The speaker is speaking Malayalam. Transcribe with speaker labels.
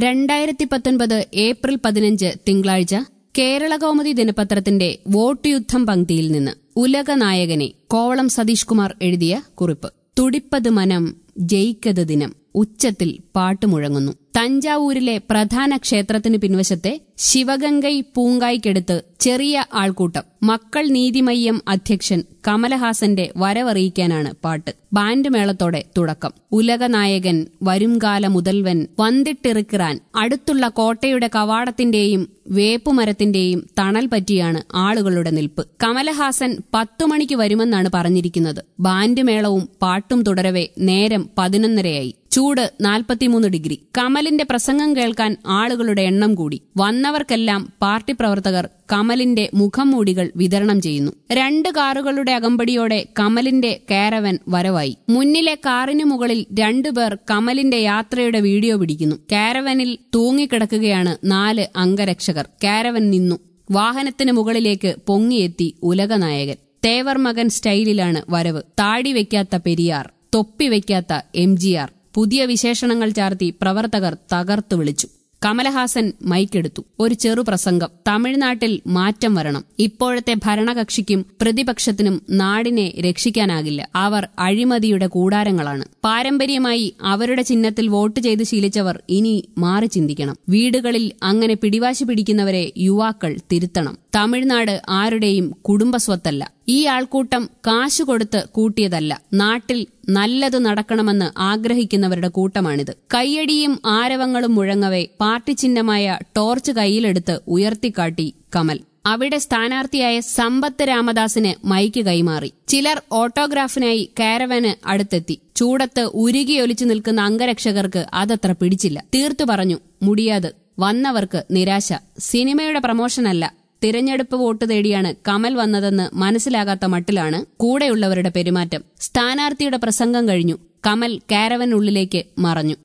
Speaker 1: 2019 ഏപ്രിൽ 15 തിങ്കളാഴ്ച കേരളകൗമുദി ദിനപത്രത്തിന്റെ വോട്ട് യുദ്ധം പങ്ക്തിയിൽ നിന്ന് ഉലകനായകനെ കോവളം സതീഷ് കുമാർ എഴുതിയ കുറിപ്പ്. തുടിപ്പത് മനം ജയിക്കത് ദിനം ഉച്ചത്തിൽ പാട്ടുമുഴങ്ങുന്നു. തഞ്ചാവൂരിലെ പ്രധാന ക്ഷേത്രത്തിന് പിൻവശത്തെ ശിവഗംഗൈ പൂങ്കായ്ക്കടുത്ത് ചെറിയ ആൾക്കൂട്ടം. മക്കൾ നീതിമയ്യം അധ്യക്ഷൻ കമലഹാസന്റെ വരവറിയിക്കാനാണ് പാട്ട്. ബാൻഡ് മേളത്തോടെ തുടക്കം. ഉലകനായകൻ വരുംകാല മുതൽവൻ വന്നിട്ടിറുക്കിറാൻ. അടുത്തുള്ള കോട്ടയുടെ കവാടത്തിന്റെയും വേപ്പുമരത്തിന്റെയും തണൽ പറ്റിയാണ് ആളുകളുടെ നിൽപ്പ്. കമലഹാസൻ 10 മണിക്ക് വരുമെന്നാണ് പറഞ്ഞിരിക്കുന്നത്. ബാൻഡ് മേളവും പാട്ടും തുടരവെ നേരം 11:30 ചൂട് 43 ഡിഗ്രി. കമലിന്റെ പ്രസംഗം കേൾക്കാൻ ആളുകളുടെ എണ്ണം കൂടി. വന്നവർക്കെല്ലാം പാർട്ടി പ്രവർത്തകർ കമലിന്റെ മുഖംമൂടികൾ വിതരണം ചെയ്യുന്നു. 2 കാറുകളുടെ അകമ്പടിയോടെ കമലിന്റെ കാരവൻ വരവായി. മുന്നിലെ കാറിനു മുകളിൽ 2 പേർ കമലിന്റെ യാത്രയുടെ വീഡിയോ പിടിക്കുന്നു. കാരവനിൽ തൂങ്ങിക്കിടക്കുകയാണ് 4 അംഗരക്ഷകർ. കാരവൻ നിന്നു. വാഹനത്തിന് മുകളിലേക്ക് പൊങ്ങിയെത്തി ഉലകനായകൻ. തേവർ മകൻ സ്റ്റൈലിലാണ് വരവ്. താടി വെക്കാത്ത പെരിയാർ, തൊപ്പി വെക്കാത്ത MGR. പുതിയ വിശേഷണങ്ങൾ ചാർത്തി പ്രവർത്തകർ തകർത്തു വിളിച്ചു. കമലഹാസൻ മൈക്കെടുത്തു. ഒരു ചെറു പ്രസംഗം. തമിഴ്നാട്ടിൽ മാറ്റം വരണം. ഇപ്പോഴത്തെ ഭരണകക്ഷിക്കും പ്രതിപക്ഷത്തിനും നാടിനെ രക്ഷിക്കാനാകില്ല. അവർ അഴിമതിയുടെ കൂടാരങ്ങളാണ്. പാരമ്പര്യമായി അവരുടെ ചിഹ്നത്തിൽ വോട്ട് ചെയ്ത് ശീലിച്ചവർ ഇനി മാറി ചിന്തിക്കണം. വീടുകളിൽ അങ്ങനെ പിടിവാശി പിടിക്കുന്നവരെ യുവാക്കൾ തിരുത്തണം. തമിഴ്നാട് ആരുടെയും കുടുംബസ്വത്തല്ല. ഈ ആൾക്കൂട്ടം കാശുകൊടുത്ത് കൂട്ടിയതല്ല. നാട്ടിൽ നല്ലത് നടക്കണമെന്ന് ആഗ്രഹിക്കുന്നവരുടെ കൂട്ടമാണിത്. കയ്യടിയും ആരവങ്ങളും മുഴങ്ങവെ പാർട്ടി ചിഹ്നമായ ടോർച്ച് കൈയിലെടുത്ത് ഉയർത്തിക്കാട്ടി കമൽ. അവിടെ സ്ഥാനാർത്ഥിയായ സമ്പത്ത് രാമദാസിന് മൈക്ക് കൈമാറി. ചിലർ ഓട്ടോഗ്രാഫിനായി കാരവന് അടുത്തെത്തി. ചൂടത്ത് ഉരുകിയൊലിച്ചു നിൽക്കുന്ന അംഗരക്ഷകർക്ക് അതത്ര പിടിച്ചില്ല. തീർത്തു പറഞ്ഞു, മുടിയാത്. വന്നവർക്ക് നിരാശ. സിനിമയുടെ പ്രമോഷനല്ല, തിരഞ്ഞെടുപ്പ് വോട്ട് തേടിയാണ് കമൽ വന്നതെന്ന് മനസ്സിലാകാത്ത മട്ടിലാണ് കൂടെയുള്ളവരുടെ പെരുമാറ്റം. സ്ഥാനാർത്ഥിയുടെ പ്രസംഗം കഴിഞ്ഞു. കമൽ കാരവനുള്ളിലേക്ക് മറഞ്ഞു.